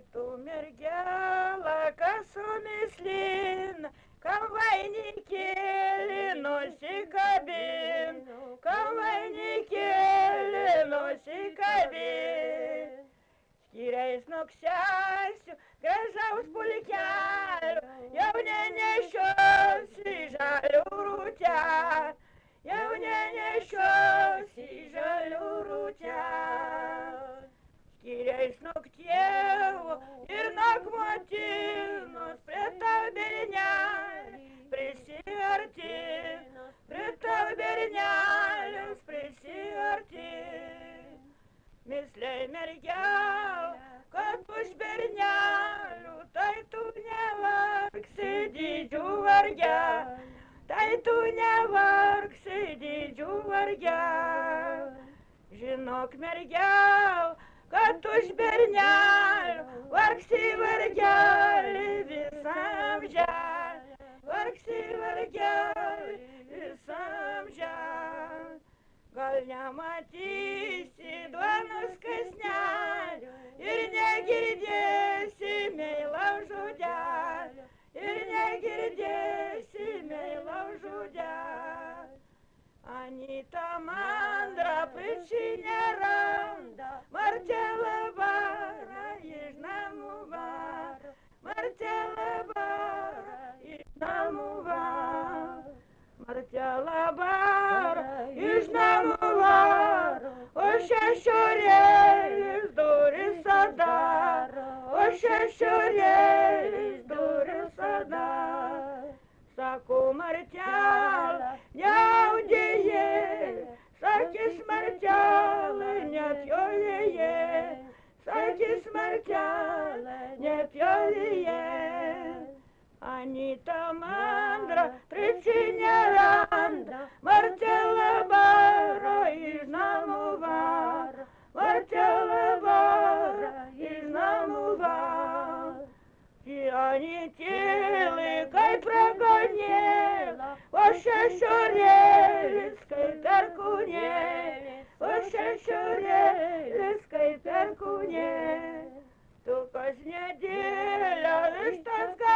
tu mergelą, kas sumislin, kam vainikėlį nusikabin, kam vainikėlį nusikabin. Skyriais nuksesiu gražaus pulkelio, jau nenešiosi žalių rūtelį, jau nenešiosi žalių rūtelį. Skyriais nuktėvo ir nakmotinos prie tau bernelį prisiartino, prie tau bernelius prisiartino. Misliai mergelė, kad už bernelių, tai tu nevargsi didžių vargelį, tai tu nevargsi didžių vargelį. Žinok mergelė, kad už bernelių vargsi vargelį visam žemė, vargsi vargelį visam žemė. Gal nematysi duonos kąsnelio ir negirdėsi meilaus žodelio, ir negirdėsi meilaus žodelio. Anyta mandra pričinė randa, Martelė bara iš namų varo, Martelė bara iš namų varo. Martelė bara iš namų varo, o šešionėlis duris atdaro, o šešionėlis duris atdaro. Sako Martelė, neaudėjė, sakys Martelė, nepjovėje, sakys Martelė, nepjovėje. Anyta mandra pričinė randa, Martelė bara iš namų varo, Martelė bara iš namų varo. Anytėlė kaip raganėla, o šešionėlis kaip perkūnėlis, o šešionėlis kaip perkūnėlis. Tu kas nedėlė vištas